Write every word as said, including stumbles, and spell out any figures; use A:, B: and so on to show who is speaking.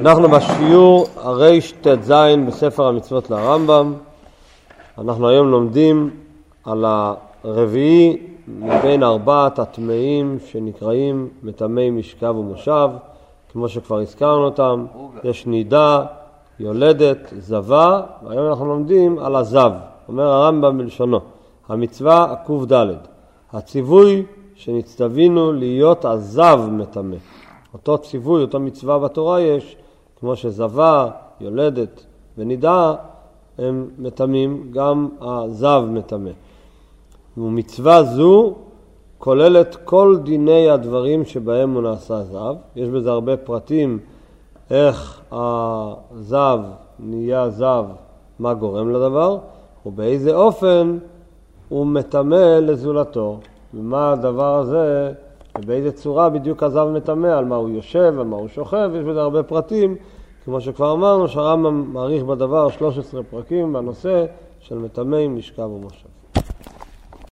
A: אנחנו בשיעור הרייש ט"ז בספר המצוות לרמב"ם. אנחנו היום לומדים על הרביעי מבין ארבעת הטמאים שנקראים מטמאי משכב ומושב, כמו שכבר הזכרנו אותם. יש נידה, יולדת, זבה, והיום אנחנו לומדים על הזב. אומר הרמב"ם בלשונו, המצווה עקוב ד', הציווי שנצטווינו להיות הזב מטמא. אותו ציווי, אותו מצווה בתורה יש, כמו שזבה, יולדת ונידה, הם מטמאים, גם הזב מטמא. ומצווה זו כוללת כל דיני הדברים שבהם הוא נעשה זב. יש בזה הרבה פרטים, איך הזב נהיה זב, מה גורם לדבר, ובאיזה אופן הוא מטמא לזולתו. ומה הדבר הזה, ובאיזה צורה בדיוק הזב מטמא, על מה הוא יושב, על מה הוא שוכב, יש בזה הרבה פרטים. כמו שכבר אמרנו, שהרמב"ם מעריך בדבר שלוש עשרה פרקים בנושא של מטמאי משכב ומושב.